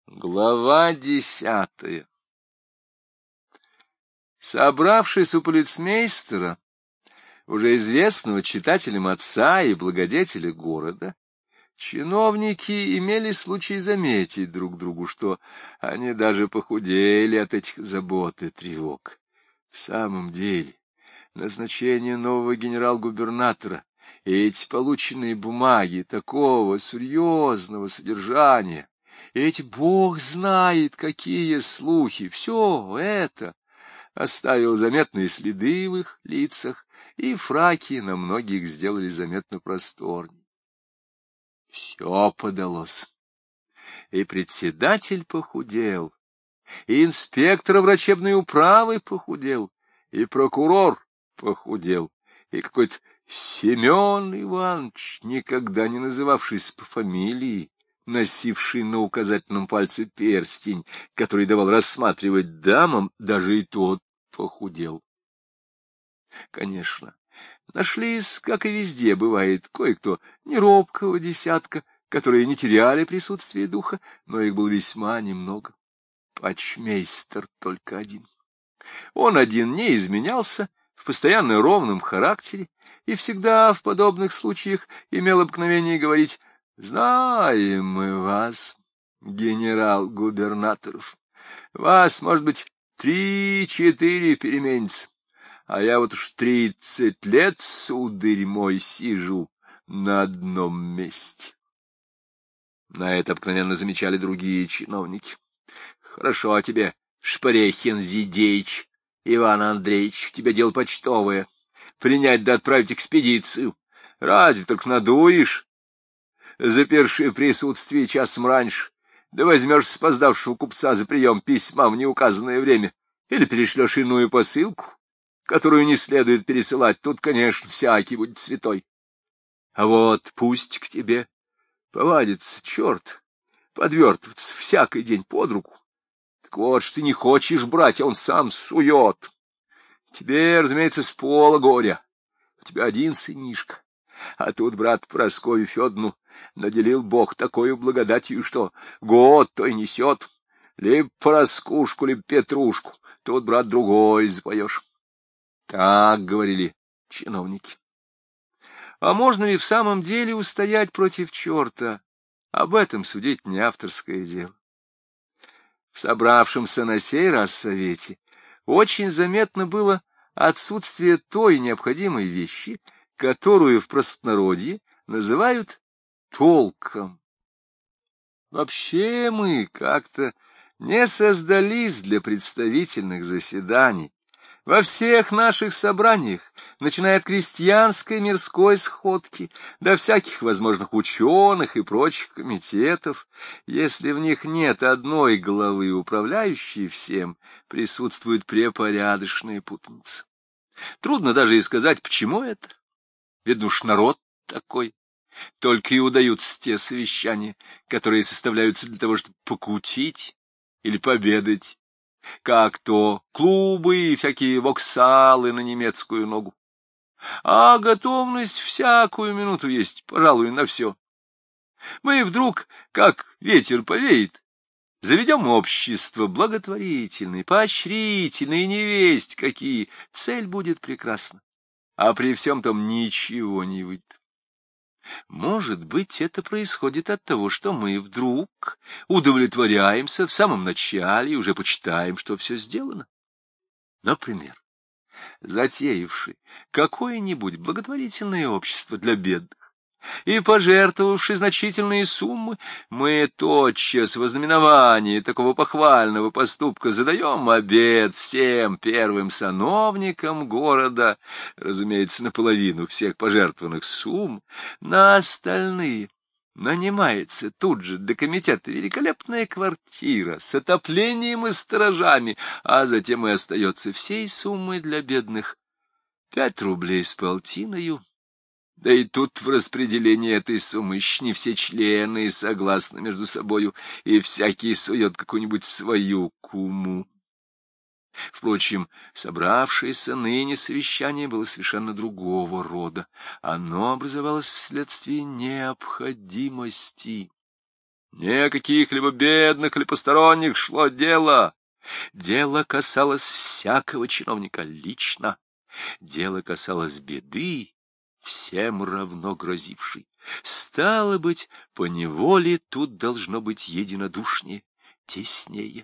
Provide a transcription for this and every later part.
Глава 10. Собравшись у полицмейстера, уже известного читателям отца и благодетеля города, чиновники имели случай заметить друг другу, что они даже похудели от этих забот и тревог. В самом деле, назначение нового генерал-губернатора и эти полученные бумаги такого серьезного содержания, и эти бог знает какие слухи, все это оставило заметные следы в их лицах, и фраки на многих сделали заметно просторней. Все подалось. И председатель похудел, и инспектор врачебной управы похудел, и прокурор похудел, и какой-то Семен Иванович, никогда не называвшийся по фамилии, носивший на указательном пальце перстень, который давал рассматривать дамам, даже и тот похудел. Конечно, нашлись, как и везде бывает, кое-кто неробкого десятка, которые не теряли присутствие духа, но их было весьма немного. Почмейстер только один. Он один не изменялся, в постоянно ровном характере, и всегда в подобных случаях имел обыкновение говорить: «Знаем мы вас, генерал-губернаторов. Вас, может быть, 3-4 переменится, а я вот уж 30 лет, сударь мой, сижу на одном месте». На это обыкновенно замечали другие чиновники. «Хорошо тебе, Шпрехин Зидеич, Иван Андреевич, тебе дело почтовое. Принять да отправить экспедицию. Разве только надуешь, заперши присутствие часом раньше, да возьмешь споздавшего купца за прием письма в неуказанное время, или перешлешь иную посылку, которую не следует пересылать, тут, конечно, всякий будет святой. А вот пусть к тебе повадится черт подвертываться всякий день под руку. Так вот, что ты не хочешь брать, а он сам сует. Тебе, разумеется, с пола горя. У тебя один сынишка. А тут брат Прасковью Федоровну наделил Бог такою благодатью, что год то и несет. Либо Параскушку, либо Петрушку. Тут, брат, другой запоешь. Так говорили чиновники. А можно ли в самом деле устоять против черта? Об этом судить не авторское дело. В собравшемся на сей раз совете очень заметно было отсутствие той необходимой вещи, которую в простонародье называют толком. Вообще мы как-то не создались для представительных заседаний. Во всех наших собраниях, начиная от крестьянской мирской сходки до всяких возможных ученых и прочих комитетов, если в них нет одной главы, управляющей всем, присутствует препорядочная путаница. Трудно даже и сказать, почему это. Видно уж народ такой. Только и удаются те совещания, которые составляются для того, чтобы покутить или победать, как то клубы и всякие воксалы на немецкую ногу. А готовность всякую минуту есть, пожалуй, на все. Мы вдруг, как ветер повеет, заведем общество благотворительное, поощрительное, и невесть какие, цель будет прекрасна, а при всем том ничего не выйдет. Может быть, это происходит от того, что мы вдруг удовлетворяемся в самом начале и уже почитаем, что все сделано. Например, затеявши какое-нибудь благотворительное общество для бедных и пожертвовавши значительные суммы, мы тотчас в ознаменовании такого похвального поступка задаем обет всем первым сановникам города, разумеется, наполовину всех пожертвованных сумм, на остальные нанимается тут же для комитета великолепная квартира с отоплением и сторожами, а затем и остается всей суммой для бедных 5 рублей с полтиною. Да и тут в распределении этой суммы еще не все члены согласны между собою, и всякий сует какую-нибудь свою куму. Впрочем, собравшееся ныне совещание было совершенно другого рода. Оно образовалось вследствие необходимости. Не о каких-либо бедных или посторонних шло дело. Дело касалось всякого чиновника лично. Дело касалось беды, всем равно грозившей. Стало быть, поневоле тут должно быть единодушнее, теснее.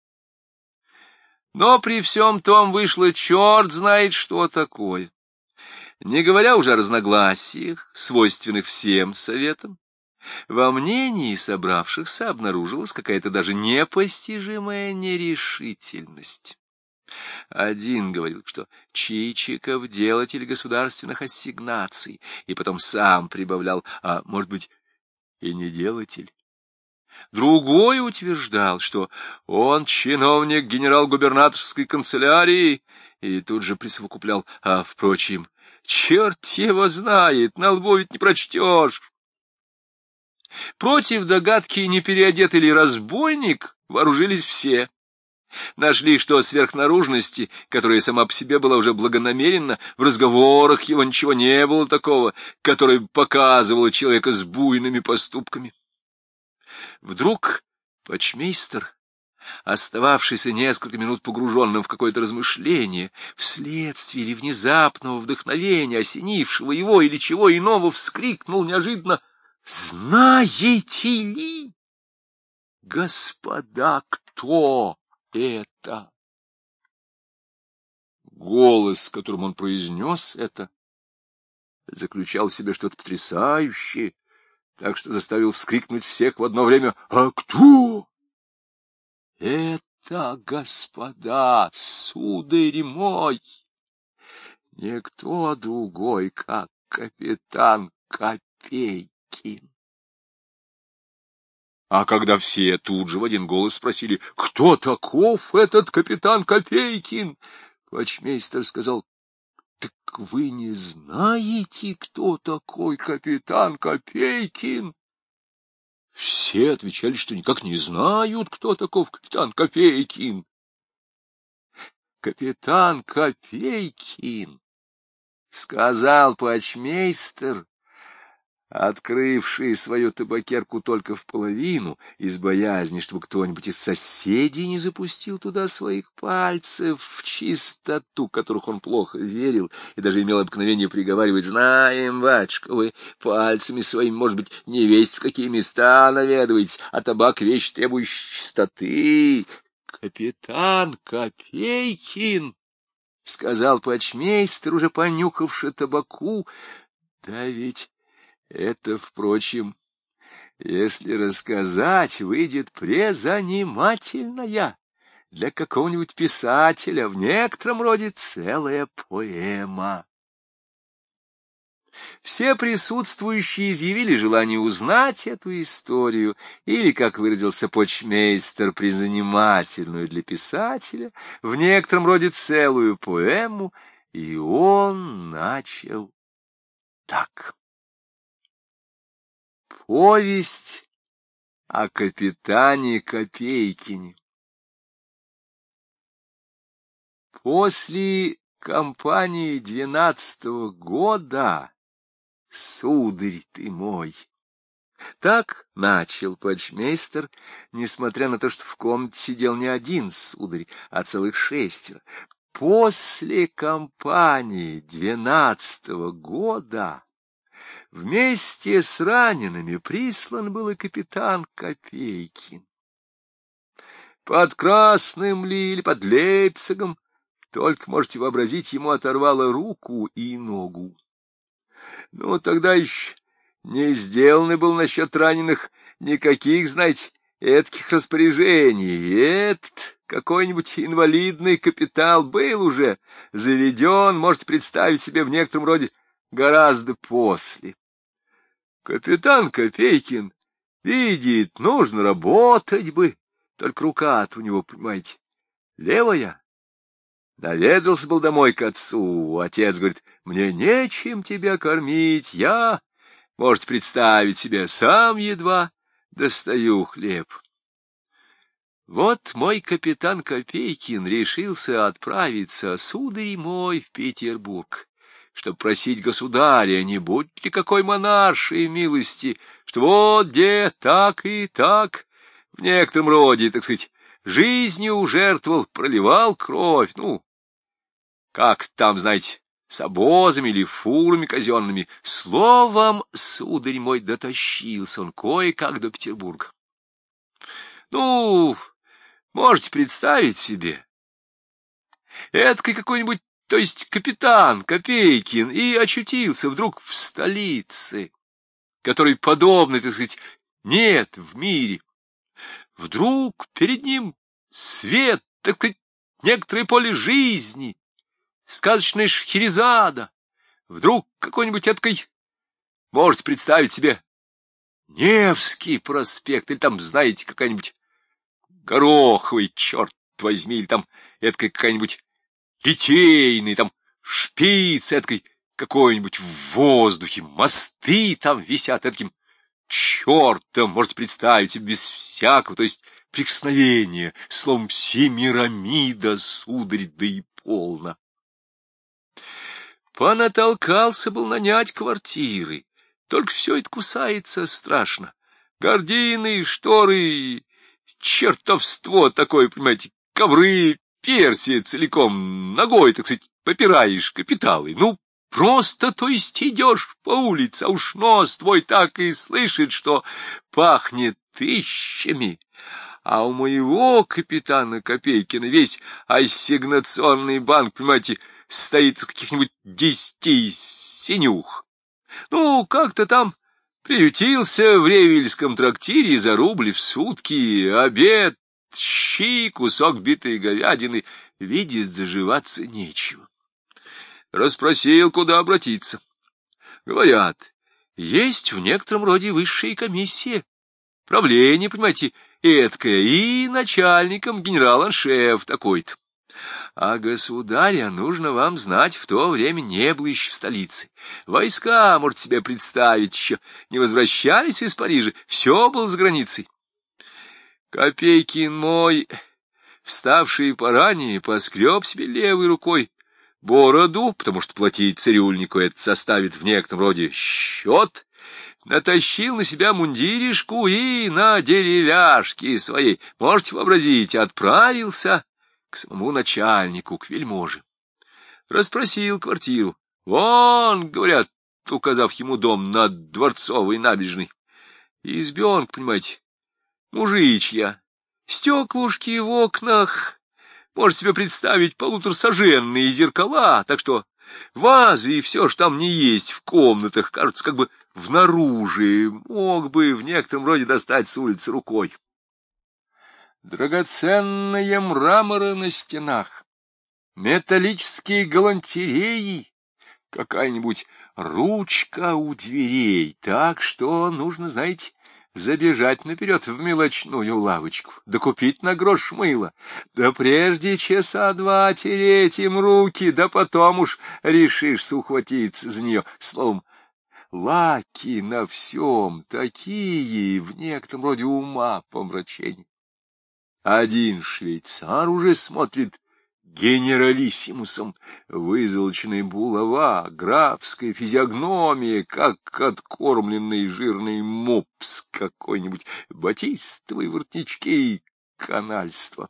Но при всем том вышло черт знает что такое. Не говоря уже о разногласиях, свойственных всем советам, во мнении собравшихся обнаружилась какая-то даже непостижимая нерешительность. Один говорил, что Чичиков делатель государственных ассигнаций, и потом сам прибавлял, а может быть и не делатель. Другой утверждал, что он чиновник генерал-губернаторской канцелярии, и тут же присовокуплял, а, впрочем, черт его знает, на лбу ведь не прочтешь. Против догадки, не переодетый ли разбойник, вооружились все. Нашли, что сверхнаружности, которая сама по себе была уже благонамеренна, в разговорах его ничего не было такого, которое показывало человека с буйными поступками. Вдруг почмейстер, остававшийся несколько минут погруженным в какое-то размышление, вследствие или внезапного вдохновения, осенившего его или чего иного, вскрикнул неожиданно: «Знаете ли, господа, кто это?» Голос, которым он произнес это, заключал в себе что-то потрясающее, так что заставил вскрикнуть всех в одно время: «А кто?» «Это, господа, сударь мой, никто другой, как капитан Копейкин». А когда все тут же в один голос спросили: «Кто таков этот капитан Копейкин?», почмейстер сказал: «Так вы не знаете, кто такой капитан Копейкин?» Все отвечали, что никак не знают, кто таков капитан Копейкин. «Капитан Копейкин», — сказал почмейстер, открывший свою табакерку только в половину, из боязни, чтобы кто-нибудь из соседей не запустил туда своих пальцев, в чистоту которых он плохо верил, и даже имел обыкновение приговаривать: «Знаем, батюшка, вы пальцами своими, может быть, не весть в какие места наведываете, а табак — вещь, требующая чистоты». «Капитан Копейкин», — сказал почмейстер, уже понюхавший табаку, — «да ведь это, впрочем, если рассказать, выйдет презанимательная, для какого-нибудь писателя, в некотором роде целая поэма». Все присутствующие изъявили желание узнать эту историю, или, как выразился почмейстер, презанимательную для писателя, в некотором роде целую поэму, и он начал так. Повесть о капитане Копейкине. После кампании 12-го года, сударь ты мой, так начал почмейстер, несмотря на то, что в комнате сидел не один сударь, а целых 6. После кампании 12-го года вместе с ранеными прислан был и капитан Копейкин. Под Красным ли или под Лейпцигом, только можете вообразить, ему оторвало руку и ногу. Ну, тогда еще не сделаны был насчет раненых никаких, знаете, этких распоряжений. Этот какой-нибудь инвалидный капитал был уже заведен, можете представить себе, в некотором роде гораздо после. Капитан Копейкин видит, нужно работать бы, только рука-то у него, понимаете, левая. Наведался был домой к отцу, отец говорит: «Мне нечем тебя кормить, я, можете представить себе, сам едва достаю хлеб». Вот мой капитан Копейкин решился отправиться, сударь мой, в Петербург, чтоб просить государя, не будь ли какой монаршей милости, что вот где так и так, в некотором роде, так сказать, жизнью жертвовал, проливал кровь, ну, как там, знаете, с обозами или фурами казенными. Словом, сударь мой, дотащился он кое-как до Петербурга. Ну, можете представить себе, эдакой какой-нибудь, то есть капитан Копейкин, и очутился вдруг в столице, которой подобной, так сказать, нет в мире. Вдруг перед ним свет, так сказать, некоторое поле жизни, сказочная Шахерезада, вдруг какой-нибудь эдакой, можете представить себе, Невский проспект, или там, знаете, какая-нибудь Гороховый, черт возьми, или там эдакой какая-нибудь Литейный, там шпиц эдакой какой-нибудь в воздухе, мосты там висят эдаким чертом, можете представить себе, без всякого, то есть прикосновения, словом, Семирамида, сударь, да и полно. Понатолкался был нанять квартиры, только все это кусается страшно. Гардины, шторы, чертовство такое, понимаете, ковры, Персия целиком, ногой, так сказать, попираешь капиталы. Ну, просто, то есть, идешь по улице, а уж нос твой так и слышит, что пахнет тысячами. А у моего капитана Копейкина весь ассигнационный банк, понимаете, стоит с каких-нибудь 10 синюх. Ну, как-то там приютился в Ревельском трактире за рубль в сутки, обед, щи, кусок битой говядины, видит, заживаться нечего. Расспросил, куда обратиться. Говорят, есть в некотором роде высшая комиссия, правление, понимаете, эткое, и начальником генерал-аншеф такой-то. А государя, нужно вам знать, в то время не было еще в столице. Войска, можете себе представить, еще не возвращались из Парижа, все было за границей. Копейкин мой, вставший поранее, поскреб себе левой рукой бороду, потому что платить цирюльнику это составит в некотором роде счет, натащил на себя мундиришку и на деревяшке своей, можете вообразить, отправился к самому начальнику, к вельможе. Расспросил квартиру. Вон, говорят, указав ему дом над Дворцовой набережной. Избенка, понимаете, мужичья, стеклушки в окнах, можете себе представить, полуторасаженные зеркала, так что вазы и все, что там не есть в комнатах, кажется, как бы внаружи, мог бы в некотором роде достать с улицы рукой. Драгоценные мраморы на стенах, металлические галантереи, какая-нибудь ручка у дверей, так что нужно, знаете, забежать наперед в мелочную лавочку, да купить на грош мыла, да прежде часа два тереть им руки, да потом уж решишься ухватиться за нее. Словом, лаки на всем такие, в некотором роде ума помрачения. Один швейцар уже смотрит генералиссимусом, вызолоченная булава, графская физиогномия, как откормленный жирный мопс какой-нибудь, батистовые воротнички и канальство.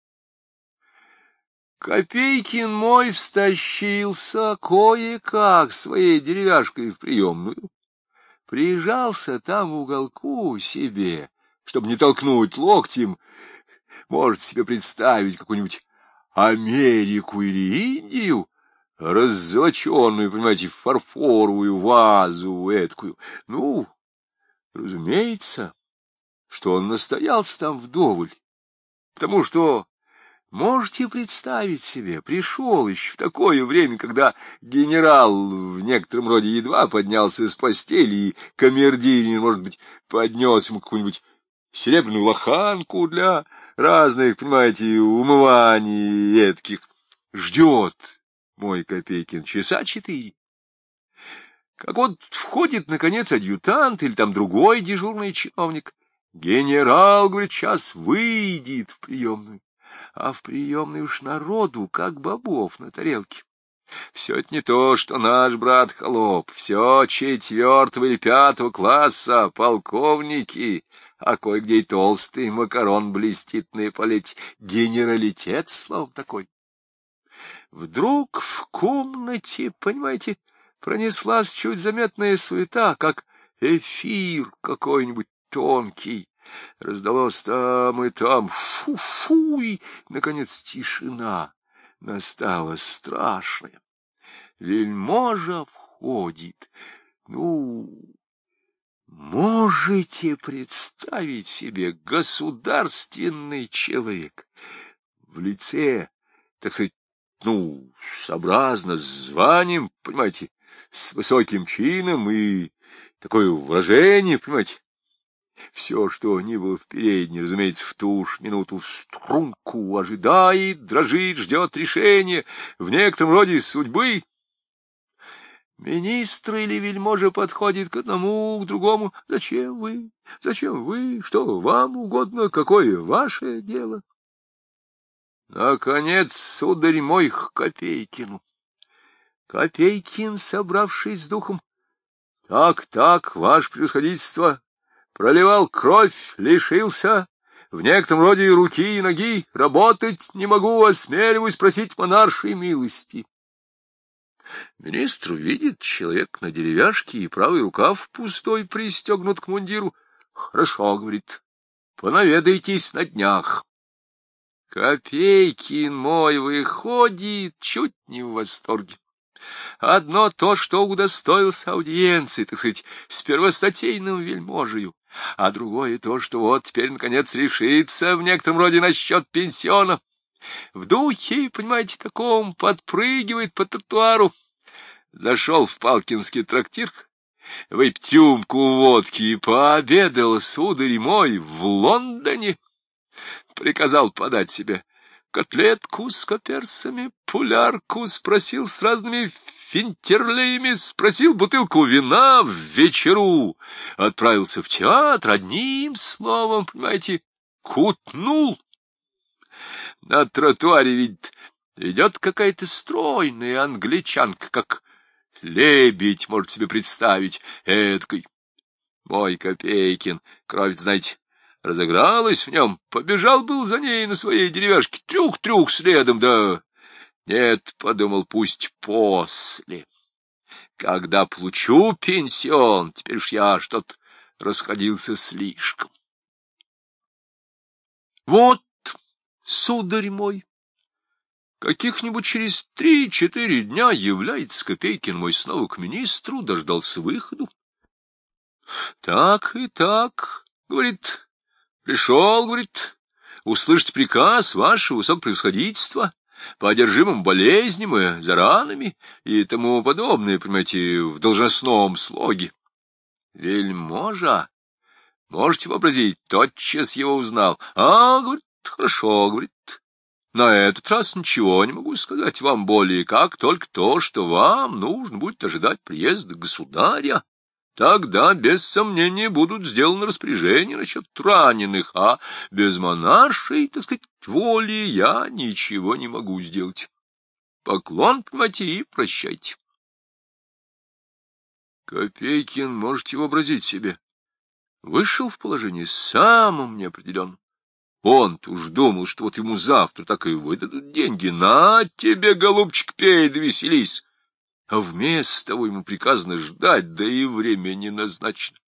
Копейкин мой встащился кое-как своей деревяшкой в приемную, прижался там в уголку себе, чтобы не толкнуть локтем. Можете себе представить какую-нибудь Америку или Индию, раззолоченную, понимаете, фарфоровую вазу эткую. Ну, разумеется, что он настоялся там вдоволь, потому что, можете представить себе, пришел еще в такое время, когда генерал в некотором роде едва поднялся с постели, и камердинер, может быть, поднес ему какую-нибудь серебряную лоханку для разных, понимаете, умываний этких. Ждет мой Копейкин часа 4. Как вот входит, наконец, адъютант или там другой дежурный чиновник. Генерал, говорит, сейчас выйдет в приемную. А в приемной уж народу, как бобов на тарелке. Все это не то, что наш брат-холоп, все 4-го или 5-го класса, полковники, а кое-где и толстый макарон блестит на эполете. Генералитет, словом, такой. Вдруг в комнате, понимаете, пронеслась чуть заметная суета, как эфир какой-нибудь тонкий. Раздалось там и там фу-фу, и, наконец, тишина настала страшная. Вельможа входит. Ну, можете представить себе государственный человек в лице, так сказать, сообразно с званием, понимаете, с высоким чином и такое выражение, понимаете. Все, что ни было в передней, разумеется, в ту ж минуту в струнку ожидает, дрожит, ждет решения, в некотором роде судьбы. Министр или вельможа подходит к одному, к другому. Зачем вы? Зачем вы? Что вам угодно? Какое ваше дело? Наконец, сударь мой, к Копейкину. Копейкин, собравшись с духом: так, ваше превосходительство, проливал кровь, лишился в некотором роде руки и ноги, работать не могу, осмеливаюсь просить монаршей милости. Министр видит, человек на деревяшке и правый рукав пустой пристегнут к мундиру. Хорошо, говорит, понаведайтесь на днях. Копейкин мой выходит чуть не в восторге. Одно то, что удостоился аудиенции, так сказать, с первостатейным вельможею, а другое то, что вот теперь, наконец, решится в некотором роде насчет пенсиона. В духе, понимаете, таком подпрыгивает по тротуару. Зашел в Палкинский трактир, выпить рюмку водки и пообедал, сударь мой, в Лондоне. Приказал подать себе котлетку с коперсами, пулярку, спросил с разными финтерлеями, спросил бутылку вина в вечеру, отправился в театр, одним словом, понимаете, кутнул. На тротуаре, видит, идет какая-то стройная англичанка, как лебедь, может себе представить, эдакой. Мой Копейкин, кровь, знаете, разыгралась в нем, побежал был за ней на своей деревяшке, трюк-трюк следом, да... Нет, подумал, пусть после. Когда получу пенсион, теперь уж я что-то расходился слишком. Вот, сударь мой, каких-нибудь через 3-4 дня является Копейкин мой снова к министру, дождался выходу. Так и так, говорит, пришел, говорит, услышать приказ вашего высокопревосходительства по одержимым болезням и за ранами и тому подобное, понимаете, в должностном слоге. Вельможа, можете вообразить, тотчас его узнал. Говорит, хорошо, говорит, на этот раз ничего не могу сказать вам более, как только то, что вам нужно будет ожидать приезда государя. Тогда, без сомнения, будут сделаны распоряжения насчет раненых, а без монаршей, так сказать, воли я ничего не могу сделать. Поклон, понимаете, и прощайте. Копейкин, можете вообразить себе, вышел в положение самым неопределенным. Он-то уж думал, что вот ему завтра так и выдадут деньги. На тебе, голубчик, пей да веселись. А вместо того ему приказано ждать, да и время не назначено.